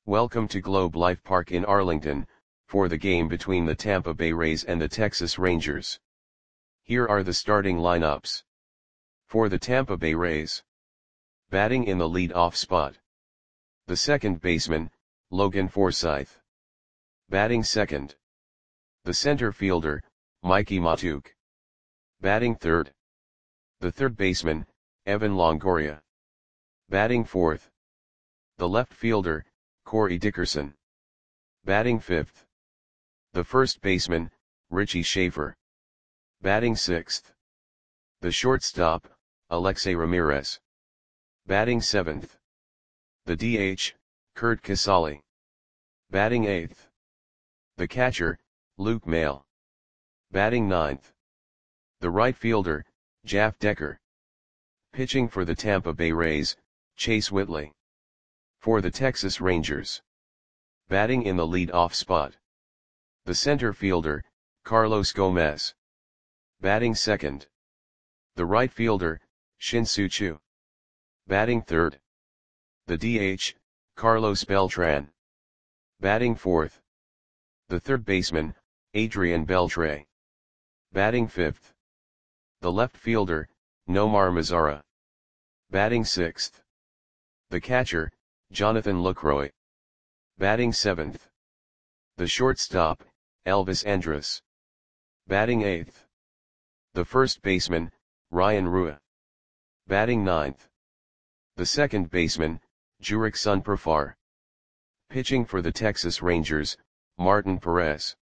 Welcome to Globe Life Park in Arlington, for the game between the Tampa Bay Rays and the Texas Rangers. Here are the starting lineups. For the Tampa Bay Rays. Batting in the lead-off spot. The second baseman, Logan Forsythe. Batting second. The center fielder, Mickey Mahtook. Batting third. The third baseman, Evan Longoria. Batting fourth. The left fielder, Corey Dickerson. Batting fifth. The first baseman, Richie Schaefer. Batting sixth. The shortstop, Alexei Ramirez. Batting seventh. The DH, Curt Casali. Batting eighth. The catcher, Luke Maile. Batting ninth. The right fielder, Jeff Decker. Pitching for the Tampa Bay Rays, Chase Whitley. For the Texas Rangers. Batting in the lead-off spot. The center fielder, Carlos Gomez. Batting second. The right fielder, Shin-Soo Choo. Batting third. The DH, Carlos Beltran. Batting fourth. The third baseman, Adrian Beltre. Batting fifth. The left fielder, Nomar Mazara. Batting sixth. The catcher, Jonathan Lucroy. Batting seventh. The shortstop, Elvis Andrus. Batting eighth. The first baseman, Ryan Rua. Batting ninth. The second baseman, Jurickson Profar. Pitching for the Texas Rangers, Martin Perez.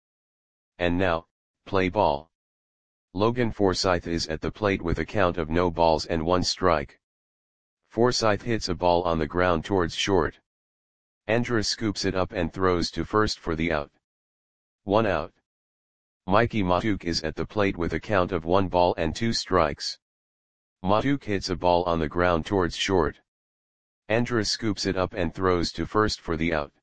And now, play ball. Logan Forsythe is at the plate with a count of no balls and one strike. Forsythe hits a ball on the ground towards short. Andrus scoops it up and throws to first for the out. 1 out. Mickey Mahtook is at the plate with a count of 1 ball and 2 strikes. Mahtook hits a ball on the ground towards short. Andrus scoops it up and throws to first for the out.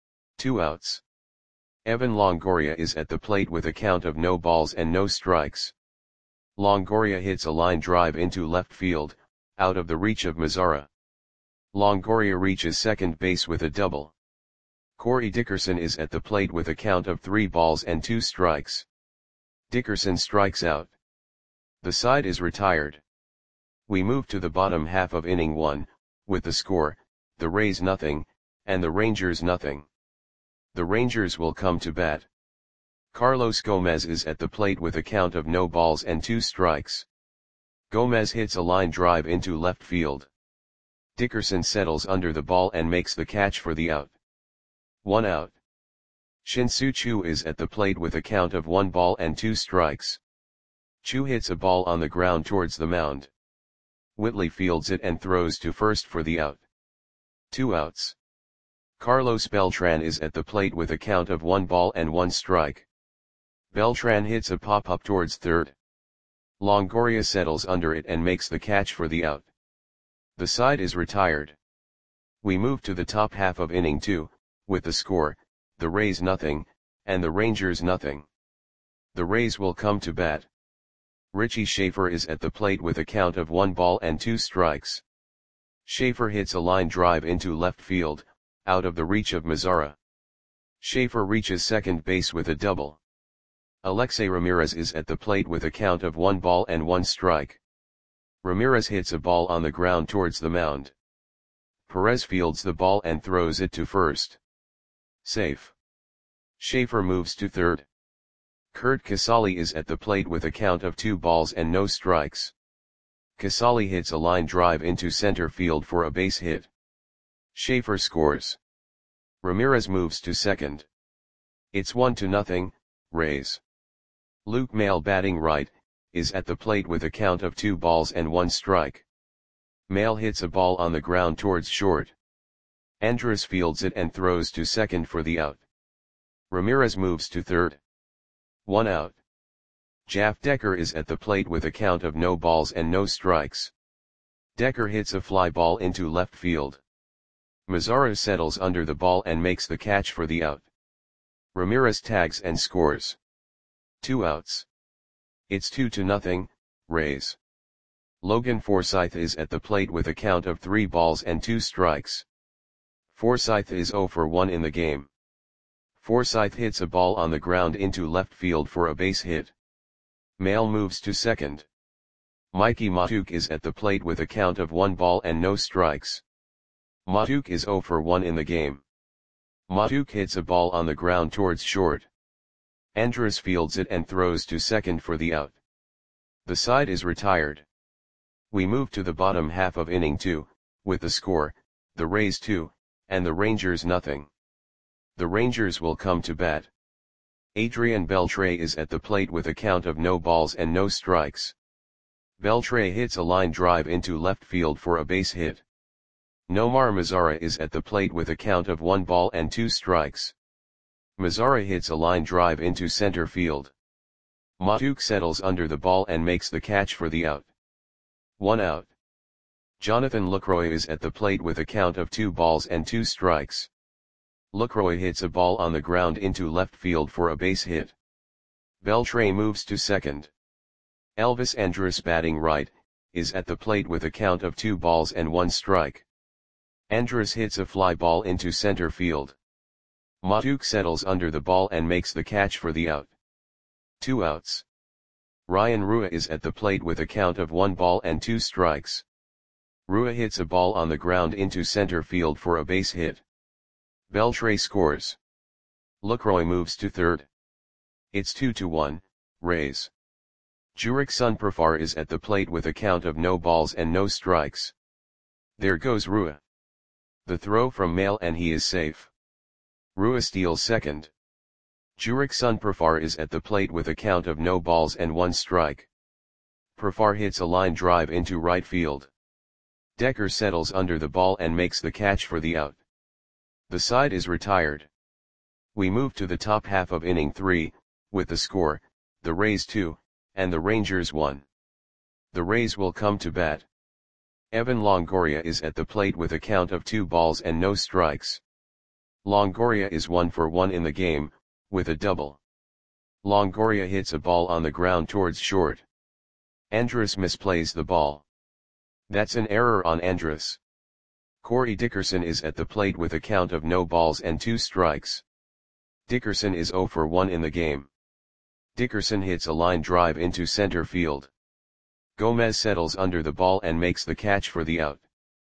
2 outs. Evan Longoria is at the plate with a count of no balls and no strikes. Longoria hits a line drive into left field, out of the reach of Mazara. Longoria reaches second base with a double. Corey Dickerson is at the plate with a count of 3 balls and 2 strikes. Dickerson strikes out. The side is retired. We move to the bottom half of inning 1, with the score, the Rays nothing, and the Rangers nothing. The Rangers will come to bat. Carlos Gomez is at the plate with a count of no balls and 2 strikes. Gomez hits a line drive into left field. Dickerson settles under the ball and makes the catch for the out. 1 out. Shin-Soo Choo is at the plate with a count of 1 ball and 2 strikes. Choo hits a ball on the ground towards the mound. Whitley fields it and throws to first for the out. 2 outs. Carlos Beltran is at the plate with a count of 1 ball and 1 strike. Beltran hits a pop-up towards third. Longoria settles under it and makes the catch for the out. The side is retired. We move to the top half of inning 2, with the score, the Rays nothing, and the Rangers nothing. The Rays will come to bat. Richie Schaefer is at the plate with a count of 1 ball and 2 strikes. Schaefer hits a line drive into left field, out of the reach of Mazara. Schaefer reaches second base with a double. Alexei Ramirez is at the plate with a count of 1 ball and 1 strike. Ramirez hits a ball on the ground towards the mound. Perez fields the ball and throws it to first. Safe. Schaefer moves to third. Curt Casali is at the plate with a count of 2 balls and no strikes. Casali hits a line drive into center field for a base hit. Schaefer scores. Ramirez moves to second. It's 1-0, Rays. Luke Maile, batting right, is at the plate with a count of 2 balls and 1 strike. Maile hits a ball on the ground towards short. Andrus fields it and throws to second for the out. Ramirez moves to third. 1 out. Jeff Decker is at the plate with a count of no balls and no strikes. Decker hits a fly ball into left field. Mazara settles under the ball and makes the catch for the out. Ramirez tags and scores. 2 outs. It's 2-0, Rays. Logan Forsythe is at the plate with a count of 3 balls and 2 strikes. Forsyth is 0 for 1 in the game. Forsyth hits a ball on the ground into left field for a base hit. Male moves to second. Mikey Matuk is at the plate with a count of 1 ball and no strikes. Matuk is 0 for 1 in the game. Matuk hits a ball on the ground towards short. Andrus fields it and throws to second for the out. The side is retired. We move to the bottom half of inning 2, with the score, the Rays 2, and the Rangers nothing. The Rangers will come to bat. Adrian Beltre is at the plate with a count of no balls and no strikes. Beltre hits a line drive into left field for a base hit. Nomar Mazara is at the plate with a count of 1 ball and 2 strikes. Mazara hits a line drive into center field. Matuk settles under the ball and makes the catch for the out. 1 out. Jonathan Lucroy is at the plate with a count of 2 balls and 2 strikes. Lucroy hits a ball on the ground into left field for a base hit. Beltre moves to second. Elvis Andrus, batting right, is at the plate with a count of 2 balls and 1 strike. Andrus hits a fly ball into center field. Matuk settles under the ball and makes the catch for the out. 2 outs. Ryan Rua is at the plate with a count of 1 ball and 2 strikes. Rua hits a ball on the ground into center field for a base hit. Beltre scores. Lucroy moves to third. It's 2-1, Rays. Jurickson Profar is at the plate with a count of no balls and no strikes. There goes Rua. The throw from Male and he is safe. Rua steals second. Jurickson Profar is at the plate with a count of no balls and 1 strike. Profar hits a line drive into right field. Decker settles under the ball and makes the catch for the out. The side is retired. We move to the top half of inning 3, with the score, the Rays 2, and the Rangers 1. The Rays will come to bat. Evan Longoria is at the plate with a count of 2 balls and no strikes. Longoria is 1 for 1 in the game, with a double. Longoria hits a ball on the ground towards short. Andrus misplays the ball. That's an error on Andrus. Corey Dickerson is at the plate with a count of no balls and 2 strikes. Dickerson is 0 for 1 in the game. Dickerson hits a line drive into center field. Gomez settles under the ball and makes the catch for the out.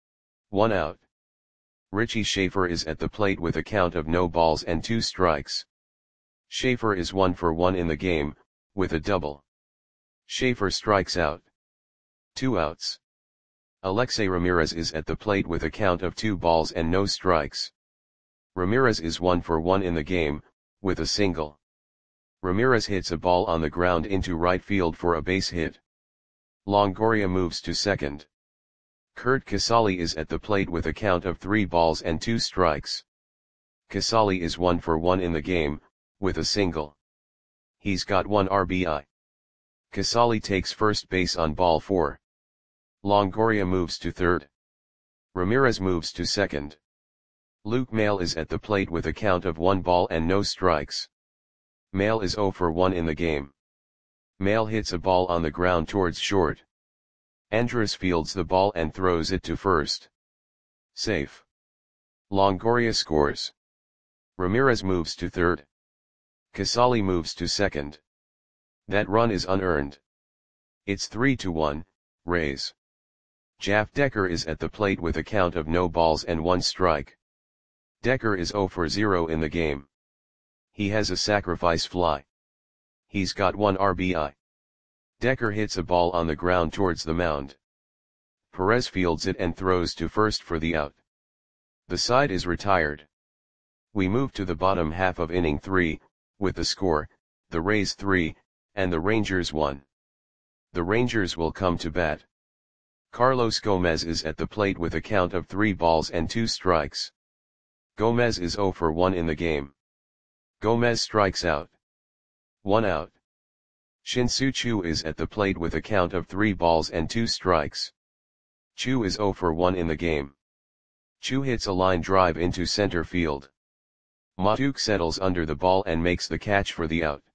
1 out. Richie Schaefer is at the plate with a count of no balls and 2 strikes. Schaefer is 1 for 1 in the game, with a double. Schaefer strikes out. 2 outs. Alexei Ramirez is at the plate with a count of 2 balls and no strikes. Ramirez is 1 for 1 in the game, with a single. Ramirez hits a ball on the ground into right field for a base hit. Longoria moves to second. Kurt Casali is at the plate with a count of 3 balls and 2 strikes. Casali is 1 for 1 in the game, with a single. He's got 1 RBI. Casali takes first base on ball 4. Longoria moves to third. Ramirez moves to second. Luke Male is at the plate with a count of 1 ball and no strikes. Male is 0 for 1 in the game. Male hits a ball on the ground towards short. Andrus fields the ball and throws it to first. Safe. Longoria scores. Ramirez moves to third. Casali moves to second. That run is unearned. It's 3-1, Rays. Jeff Decker is at the plate with a count of no balls and 1 strike. Decker is 0 for 0 in the game. He has a sacrifice fly. He's got 1 RBI. Decker hits a ball on the ground towards the mound. Perez fields it and throws to first for the out. The side is retired. We move to the bottom half of inning 3, with the score, the Rays 3, and the Rangers 1. The Rangers will come to bat. Carlos Gomez is at the plate with a count of 3 balls and 2 strikes. Gomez is 0 for 1 in the game. Gomez strikes out. 1 out. Shin-Soo Choo is at the plate with a count of 3 balls and 2 strikes. Choo is 0 for 1 in the game. Choo hits a line drive into center field. Matuk settles under the ball and makes the catch for the out.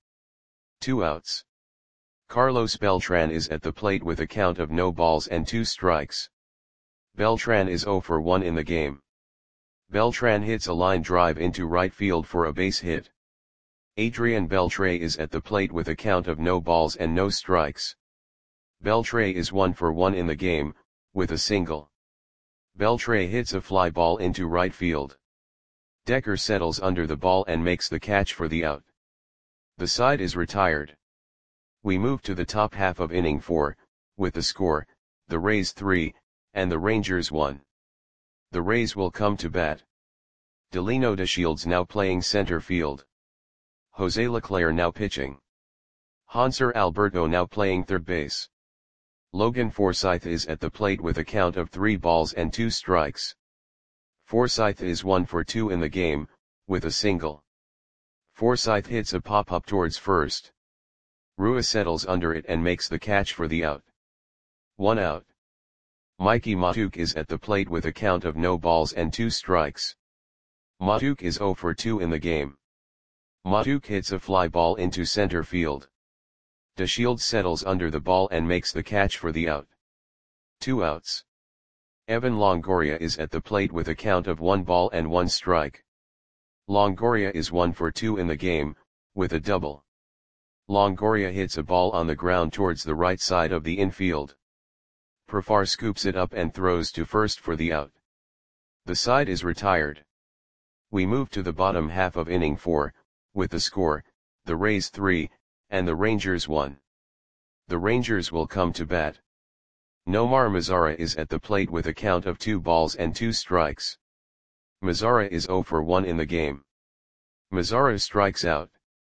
2 outs. Carlos Beltran is at the plate with a count of no balls and 2 strikes. Beltran is 0 for 1 in the game. Beltran hits a line drive into right field for a base hit. Adrian Beltre is at the plate with a count of no balls and no strikes. Beltre is 1 for 1 in the game, with a single. Beltre hits a fly ball into right field. Decker settles under the ball and makes the catch for the out. The side is retired. We move to the top half of inning 4, with the score, the Rays 3, and the Rangers 1. The Rays will come to bat. Delino DeShields now playing center field. Jose Leclerc now pitching. Hanser Alberto now playing third base. Logan Forsythe is at the plate with a count of 3 balls and 2 strikes. Forsythe is 1 for 2 in the game, with a single. Forsythe hits a pop-up towards first. Rua settles under it and makes the catch for the out. 1 out. Mikey Matuk is at the plate with a count of no balls and 2 strikes. Matuk is 0 for 2 in the game. Matuk hits a fly ball into center field. DeShields settles under the ball and makes the catch for the out. 2 outs. Evan Longoria is at the plate with a count of 1 ball and 1 strike. Longoria is 1 for 2 in the game, with a double. Longoria hits a ball on the ground towards the right side of the infield. Profar scoops it up and throws to first for the out. The side is retired. We move to the bottom half of inning 4, with the score, the Rays 3, and the Rangers 1. The Rangers will come to bat. Nomar Mazara is at the plate with a count of 2 balls and 2 strikes. Mazara is 0 for 1 in the game. Mazara strikes out.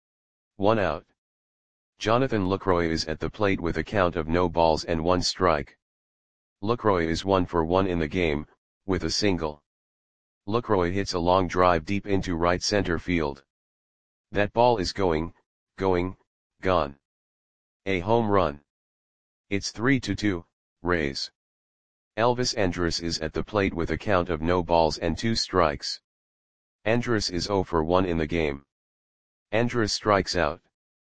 1 out. Jonathan Lucroy is at the plate with a count of no balls and 1 strike. Lucroy is 1 for 1 in the game, with a single. Lucroy hits a long drive deep into right center field. That ball is going, gone. A home run. It's 3-2, Rays. Elvis Andrus is at the plate with a count of no balls and 2 strikes. Andrus is 0 for 1 in the game. Andrus strikes out.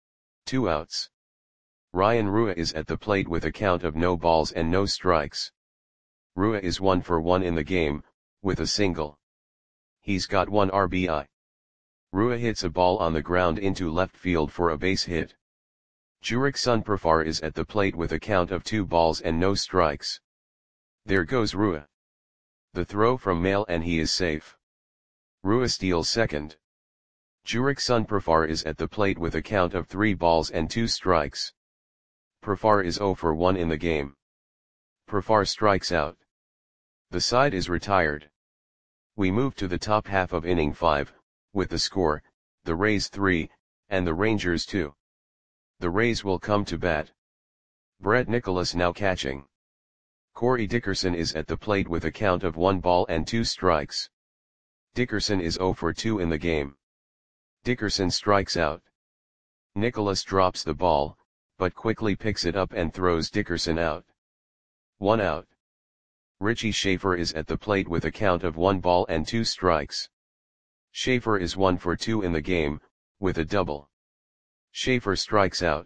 2 outs. Ryan Rua is at the plate with a count of no balls and no strikes. Rua is 1 for 1 in the game, with a single. He's got 1 RBI. Rua hits a ball on the ground into left field for a base hit. Jurickson Profar is at the plate with a count of 2 balls and no strikes. There goes Rua. The throw from Mail and he is safe. Rua steals second. Jurickson Profar is at the plate with a count of 3 balls and 2 strikes. Profar is 0 for 1 in the game. Profar strikes out. The side is retired. We move to the top half of inning 5, with the score, the Rays 3, and the Rangers 2. The Rays will come to bat. Brett Nicholas now catching. Corey Dickerson is at the plate with a count of 1 ball and 2 strikes. Dickerson is 0 for 2 in the game. Dickerson strikes out. Nicholas drops the ball, but quickly picks it up and throws Dickerson out. 1 out. Richie Schaefer is at the plate with a count of 1 ball and 2 strikes. Schaefer is 1 for 2 in the game, with a double. Schaefer strikes out.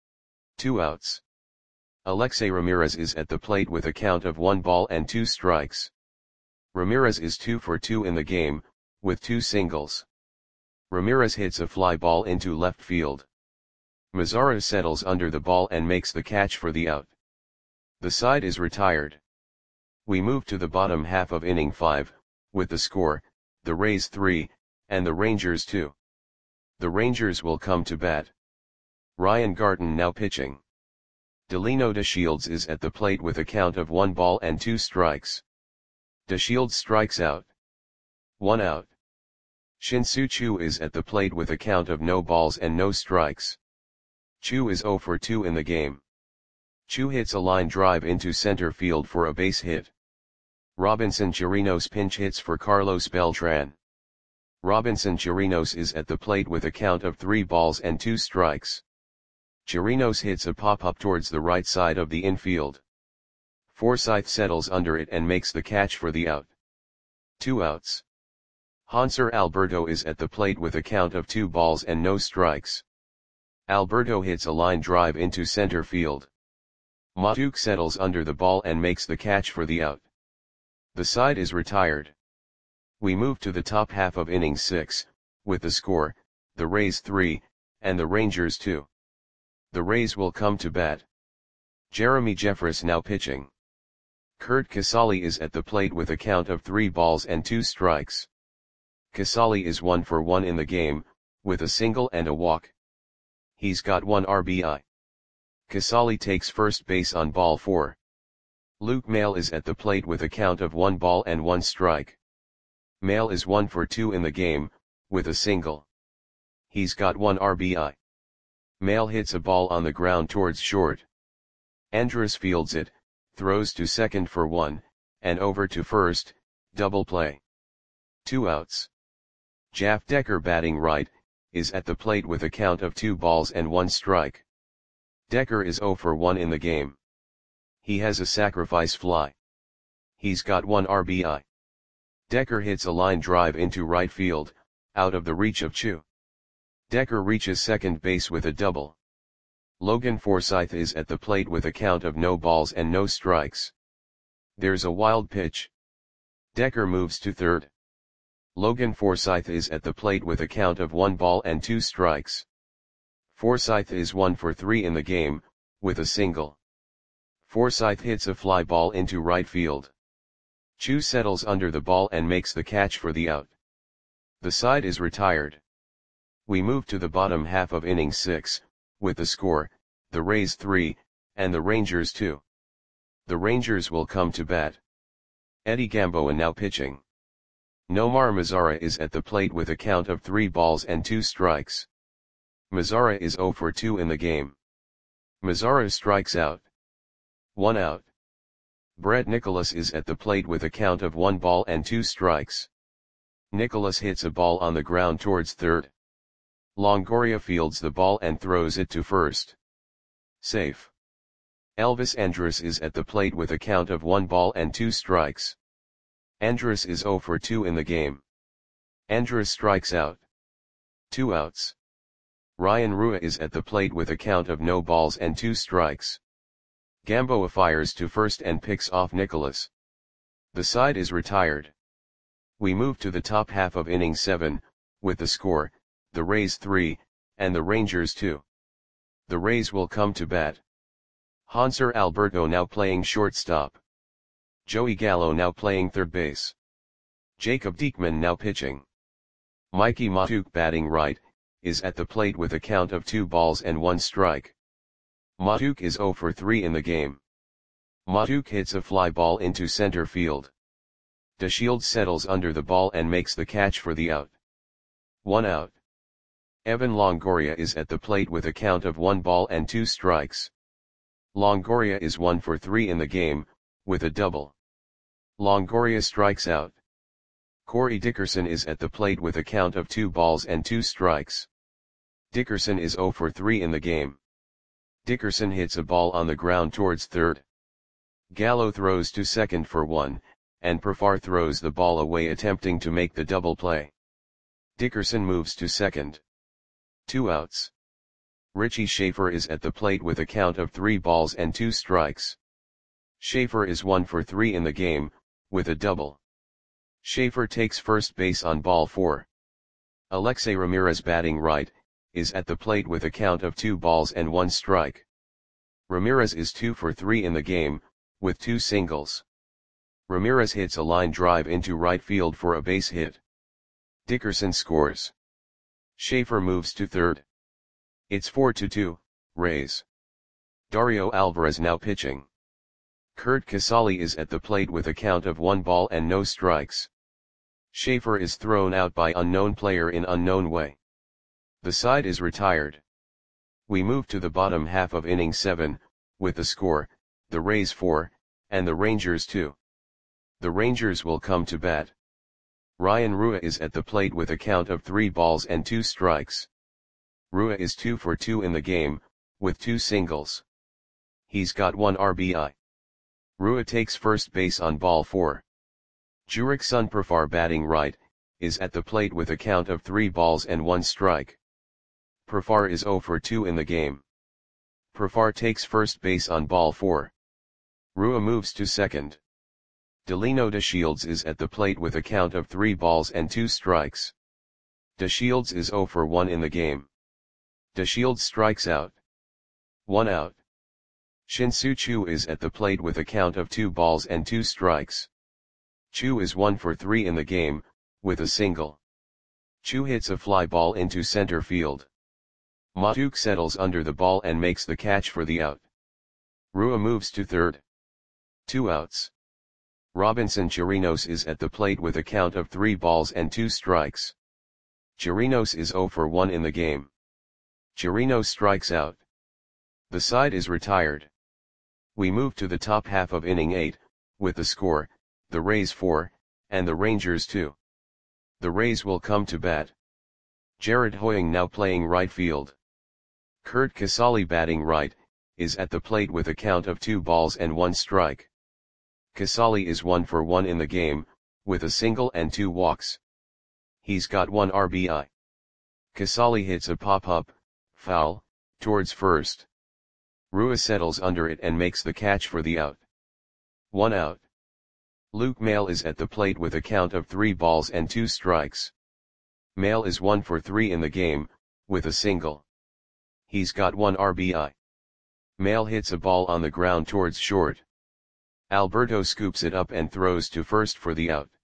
2 outs. Alexei Ramirez is at the plate with a count of 1 ball and 2 strikes. Ramirez is 2 for 2 in the game, with 2 singles. Ramirez hits a fly ball into left field. Mazara settles under the ball and makes the catch for the out. The side is retired. We move to the bottom half of inning 5, with the score, the Rays 3, and the Rangers 2. The Rangers will come to bat. Ryan Garten now pitching. Delino DeShields is at the plate with a count of 1 ball and 2 strikes. DeShields strikes out. 1 out. Shin-Soo Choo is at the plate with a count of no balls and no strikes. Choo is 0 for 2 in the game. Choo hits a line drive into center field for a base hit. Robinson Chirinos pinch hits for Carlos Beltran. Robinson Chirinos is at the plate with a count of 3 balls and 2 strikes. Chirinos hits a pop-up towards the right side of the infield. Forsythe settles under it and makes the catch for the out. 2 outs. Hanser Alberto is at the plate with a count of 2 balls and no strikes. Alberto hits a line drive into center field. Matuk settles under the ball and makes the catch for the out. The side is retired. We move to the top half of inning 6, with the score, the Rays 3, and the Rangers 2. The Rays will come to bat. Jeremy Jeffress now pitching. Curt Casali is at the plate with a count of 3 balls and 2 strikes. Casali is 1 for 1 in the game, with a single and a walk. He's got 1 RBI. Casali takes first base on ball 4. Luke Maile is at the plate with a count of 1 ball and 1 strike. Maile is 1 for 2 in the game, with a single. He's got 1 RBI. Maile hits a ball on the ground towards short. Andrus fields it, throws to second for 1, and over to first, double play. 2 outs. Jeff Decker batting right, is at the plate with a count of 2 balls and 1 strike. Decker is 0 for 1 in the game. He has a sacrifice fly. He's got 1 RBI. Decker hits a line drive into right field, out of the reach of Chu. Decker reaches second base with a double. Logan Forsythe is at the plate with a count of no balls and no strikes. There's a wild pitch. Decker moves to third. Logan Forsythe is at the plate with a count of 1 ball and 2 strikes. Forsythe is 1 for 3 in the game, with a single. Forsythe hits a fly ball into right field. Chu settles under the ball and makes the catch for the out. The side is retired. We move to the bottom half of inning 6, with the score, the Rays 3, and the Rangers 2. The Rangers will come to bat. Eddie Gamboa now pitching. Nomar Mazara is at the plate with a count of 3 balls and 2 strikes. Mazara is 0 for 2 in the game. Mazara strikes out. 1 out. Brett Nicholas is at the plate with a count of 1 ball and 2 strikes. Nicholas hits a ball on the ground towards third. Longoria fields the ball and throws it to first. Safe. Elvis Andrus is at the plate with a count of 1 ball and 2 strikes. Andrus is 0 for 2 in the game. Andrus strikes out. 2 outs. Ryan Rua is at the plate with a count of no balls and 2 strikes. Gamboa fires to first and picks off Nicholas. The side is retired. We move to the top half of inning 7, with the score, the Rays 3, and the Rangers 2. The Rays will come to bat. Hanser Alberto now playing shortstop. Joey Gallo now playing third base. Jacob Diekman now pitching. Mikey Mahtook batting right, is at the plate with a count of 2 balls and 1 strike. Mahtook is 0 for 3 in the game. Mahtook hits a fly ball into center field. DeShields settles under the ball and makes the catch for the out. 1 out. Evan Longoria is at the plate with a count of 1 ball and 2 strikes. Longoria is 1 for 3 in the game, with a double. Longoria strikes out. Corey Dickerson is at the plate with a count of 2 balls and 2 strikes. Dickerson is 0 for 3 in the game. Dickerson hits a ball on the ground towards third. Gallo throws to second for 1, and Profar throws the ball away attempting to make the double play. Dickerson moves to second. 2 outs. Richie Schaefer is at the plate with a count of 3 balls and 2 strikes. Schaefer is 1 for 3 in the game, with a double. Schaefer takes first base on ball 4. Alexei Ramirez batting right, is at the plate with a count of 2 balls and 1 strike. Ramirez is 2 for 3 in the game, with 2 singles. Ramirez hits a line drive into right field for a base hit. Dickerson scores. Schaefer moves to third. It's 4-2, Rays. Dario Alvarez now pitching. Curt Casali is at the plate with a count of 1 ball and no strikes. Schaefer is thrown out by unknown player in unknown way. The side is retired. We move to the bottom half of inning 7, with the score, the Rays 4, and the Rangers 2. The Rangers will come to bat. Ryan Rua is at the plate with a count of 3 balls and 2 strikes. Rua is 2 for 2 in the game, with 2 singles. He's got 1 RBI. Rua takes first base on ball 4. Jurickson Profar batting right, is at the plate with a count of 3 balls and 1 strike. Profar is 0 for 2 in the game. Profar takes first base on ball 4. Rua moves to second. Delino DeShields is at the plate with a count of 3 balls and 2 strikes. DeShields is 0 for 1 in the game. DeShields strikes out. 1 out. Shin-Soo Choo is at the plate with a count of 2 balls and 2 strikes. Choo is 1 for 3 in the game, with a single. Choo hits a fly ball into center field. Matuk settles under the ball and makes the catch for the out. Rua moves to third. 2 outs. Robinson Chirinos is at the plate with a count of 3 balls and 2 strikes. Chirinos is 0 for 1 in the game. Chirinos strikes out. The side is retired. We move to the top half of inning 8, with the score, the Rays 4, and the Rangers 2. The Rays will come to bat. Jared Hoying now playing right field. Kurt Casale batting right, is at the plate with a count of 2 balls and 1 strike. Casale is 1 for 1 in the game, with a single and 2 walks. He's got 1 RBI. Casale hits a pop-up, foul, towards first. Rua settles under it and makes the catch for the out. 1 out. Luke Maile is at the plate with a count of 3 balls and 2 strikes. Maile is 1 for 3 in the game, with a single. He's got 1 RBI. Maile hits a ball on the ground towards short. Alberto scoops it up and throws to first for the out.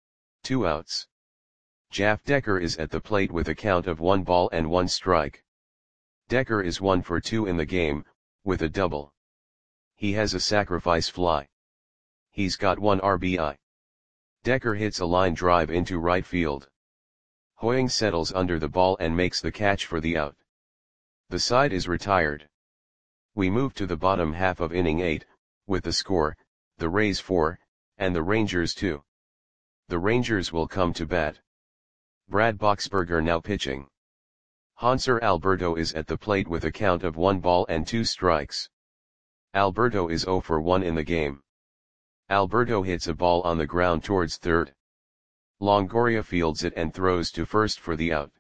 2 outs. Jeff Decker is at the plate with a count of 1 ball and 1 strike. Decker is 1 for 2 in the game, with a double. He has a sacrifice fly. He's got 1 RBI. Decker hits a line drive into right field. Hoying settles under the ball and makes the catch for the out. The side is retired. We move to the bottom half of inning 8, with the score, the Rays 4, and the Rangers 2. The Rangers will come to bat. Brad Boxberger now pitching. Hanser Alberto is at the plate with a count of 1 ball and 2 strikes. Alberto is 0 for 1 in the game. Alberto hits a ball on the ground towards third. Longoria fields it and throws to first for the out.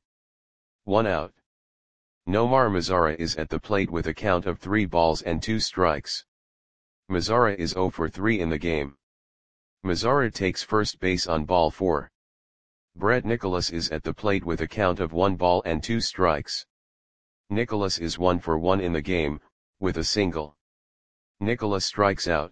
1 out. Nomar Mazara is at the plate with a count of 3 balls and 2 strikes. Mazara is 0 for 3 in the game. Mazara takes first base on ball 4. Brett Nicholas is at the plate with a count of 1 ball and 2 strikes. Nicholas is 1 for 1 in the game, with a single. Nicholas strikes out.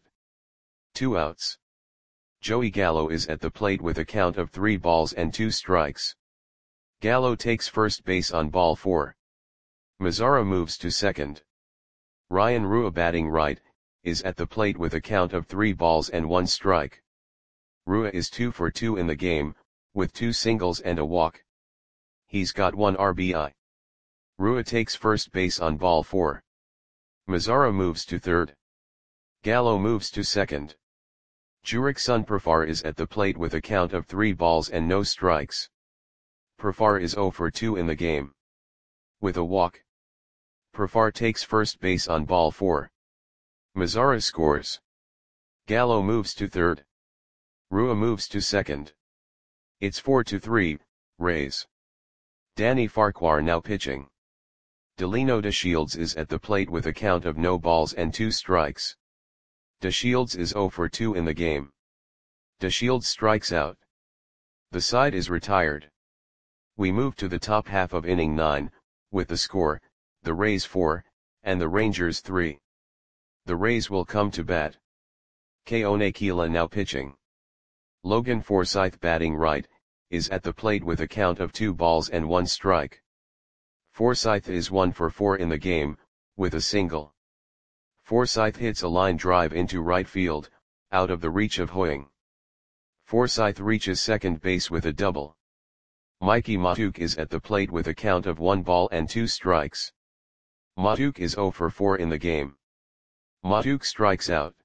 2 outs. Joey Gallo is at the plate with a count of 3 balls and 2 strikes. Gallo takes first base on ball 4. Mazara moves to second. Ryan Rua batting right, is at the plate with a count of 3 balls and 1 strike. Rua is 2 for 2 in the game, with 2 singles and a walk. He's got 1 RBI. Rua takes first base on ball 4. Mazara moves to third. Gallo moves to second. Jurickson Profar is at the plate with a count of 3 balls and no strikes. Profar is 0 for 2 in the game. With a walk. Profar takes first base on ball 4. Mazara scores. Gallo moves to third. Rua moves to second. It's 4-3, Rays. Danny Farquhar now pitching. Delino DeShields is at the plate with a count of no balls and 2 strikes. DeShields is 0 for 2 in the game. DeShields strikes out. The side is retired. We move to the top half of inning 9, with the score, the Rays 4, and the Rangers 3. The Rays will come to bat. Keone Kela now pitching. Logan Forsythe batting right, is at the plate with a count of 2 balls and 1 strike. Forsythe is 1 for 4 in the game, with a single. Forsythe hits a line drive into right field, out of the reach of Hoying. Forsythe reaches second base with a double. Mikey Matuk is at the plate with a count of 1 ball and 2 strikes. Matuk is 0 for 4 in the game. Matuk strikes out.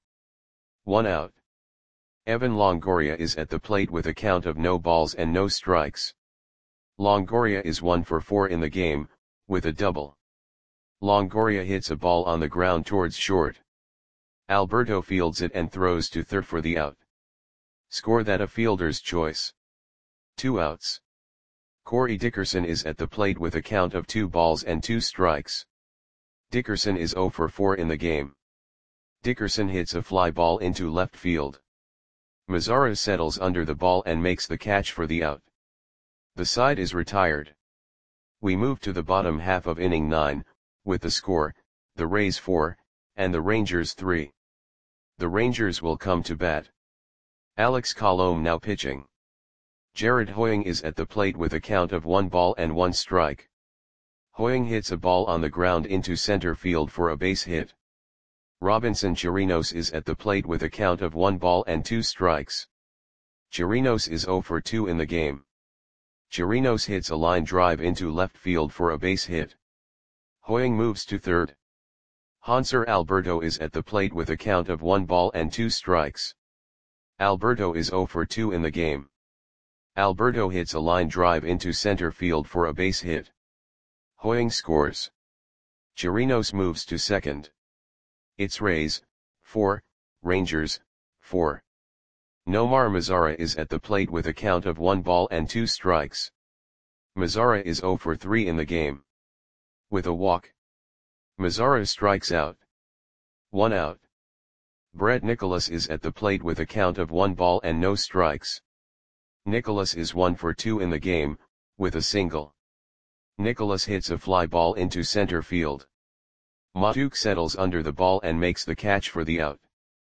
1 out. Evan Longoria is at the plate with a count of no balls and no strikes. Longoria is 1 for 4 in the game, with a double. Longoria hits a ball on the ground towards short. Alberto fields it and throws to third for the out. Score that a fielder's choice. 2 outs. Corey Dickerson is at the plate with a count of 2 balls and 2 strikes. Dickerson is 0 for 4 in the game. Dickerson hits a fly ball into left field. Mazara settles under the ball and makes the catch for the out. The side is retired. We move to the bottom half of inning 9, with the score, the Rays 4, and the Rangers 3. The Rangers will come to bat. Alex Colomé now pitching. Jared Hoying is at the plate with a count of 1 strike. Hoying hits a ball on the ground into center field for a base hit. Robinson Chirinos is at the plate with a count of 1 strikes. Chirinos is 0 for 2 in the game. Chirinos hits a line drive into left field for a base hit. Hoying moves to third. Hanser Alberto is at the plate with a count of 1 strikes. Alberto is 0 for 2 in the game. Alberto hits a line drive into center field for a base hit. Hoying scores. Chirinos moves to second. It's Rays, 4, Rangers, 4. Nomar Mazara is at the plate with a count of 1 strikes. Mazara is 0 for 3 in the game. With a walk. Mazara strikes out. 1 out. Brett Nicholas is at the plate with a count of 1 strikes. Nicholas is 1 for 2 in the game, with a single. Nicholas hits a fly ball into center field. Matuk settles under the ball and makes the catch for the out.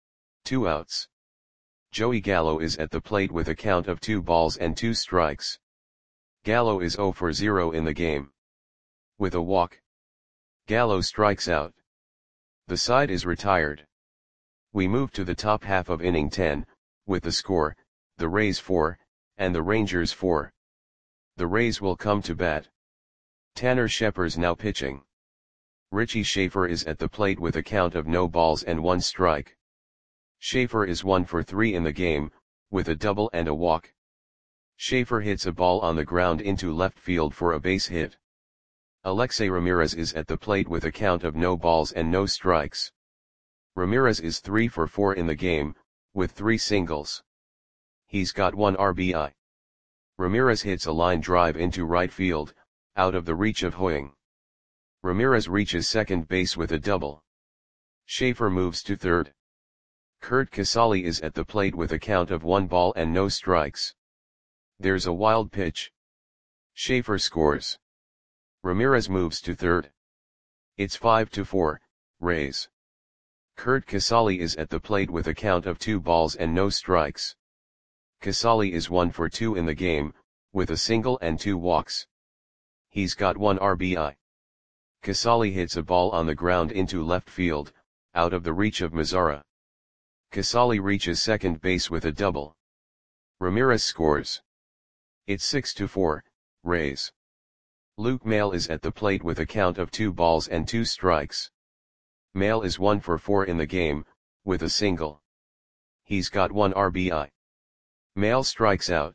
2 outs. Joey Gallo is at the plate with a count of 2 strikes. Gallo is 0 for 0 in the game. With a walk. Gallo strikes out. The side is retired. We move to the top half of inning 10, with the score, the Rays 4, and the Rangers 4. The Rays will come to bat. Tanner Scheppers now pitching. Richie Schaefer is at the plate with a count of 1 strike. Schaefer is 1 for 3 in the game, with a double and a walk. Schaefer hits a ball on the ground into left field for a base hit. Alexei Ramirez is at the plate with a count of 0 strikes. Ramirez is 3 for 4 in the game, with 3 singles. He's got 1 RBI. Ramirez hits a line drive into right field, out of the reach of Hoying. Ramirez reaches second base with a double. Schaefer moves to third. Kurt Casali is at the plate with a count of 1 strikes. There's a wild pitch. Schaefer scores. Ramirez moves to third. It's 5-4, Rays. Kurt Casali is at the plate with a count of 2 strikes. Casali is 1 for 2 in the game, with a single and 2 walks. He's got 1 RBI. Casali hits a ball on the ground into left field, out of the reach of Mazara. Casali reaches second base with a double. Ramirez scores. It's 6-4, Rays. Luke Maile is at the plate with a count of 2 strikes. Maile is 1 for 4 in the game, with a single. He's got 1 RBI. Maile strikes out.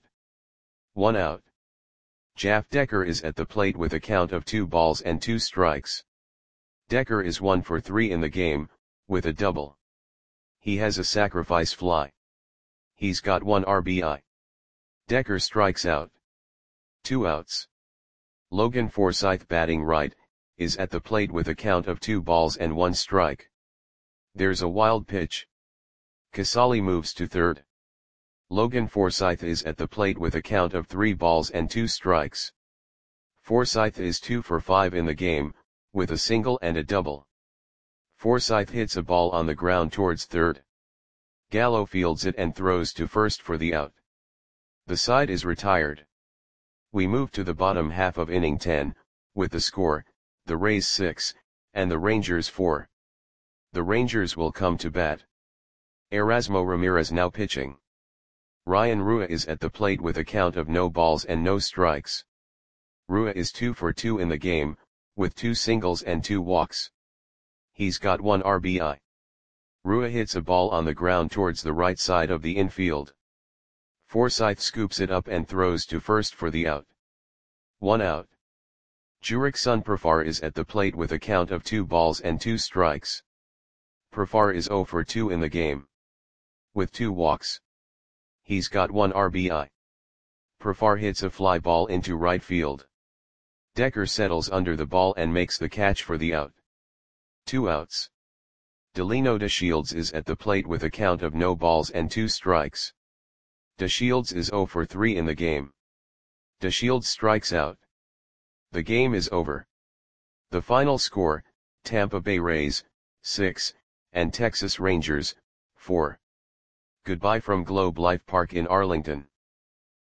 1 out. Jeff Decker is at the plate with a count of 2 strikes. Decker is 1 for 3 in the game, with a double. He has a sacrifice fly. He's got 1 RBI. Decker strikes out. 2 outs. Logan Forsythe batting right, is at the plate with a count of 2 strike. There's a wild pitch. Casali moves to third. Logan Forsythe is at the plate with a count of 3 strikes. Forsythe is 2 for 5 in the game, with a single and a double. Forsythe hits a ball on the ground towards third. Gallo fields it and throws to first for the out. The side is retired. We move to the bottom half of inning 10, with the score, the Rays 6, and the Rangers 4. The Rangers will come to bat. Erasmo Ramirez now pitching. Ryan Rua is at the plate with a count of 0 strikes. Rua is 2 for 2 in the game, with 2 singles and 2 walks. He's got 1 RBI. Rua hits a ball on the ground towards the right side of the infield. Forsythe scoops it up and throws to first for the out. 1 out. Jurickson Profar is at the plate with a count of 2 strikes. Profar is 0 for 2 in the game. With 2 walks. He's got 1 RBI. Profar hits a fly ball into right field. Decker settles under the ball and makes the catch for the out. 2 outs. Delino DeShields is at the plate with a count of 0 strikes. DeShields is 0 for 3 in the game. DeShields strikes out. The game is over. The final score, Tampa Bay Rays, 6, and Texas Rangers, 4. Goodbye from Globe Life Park in Arlington.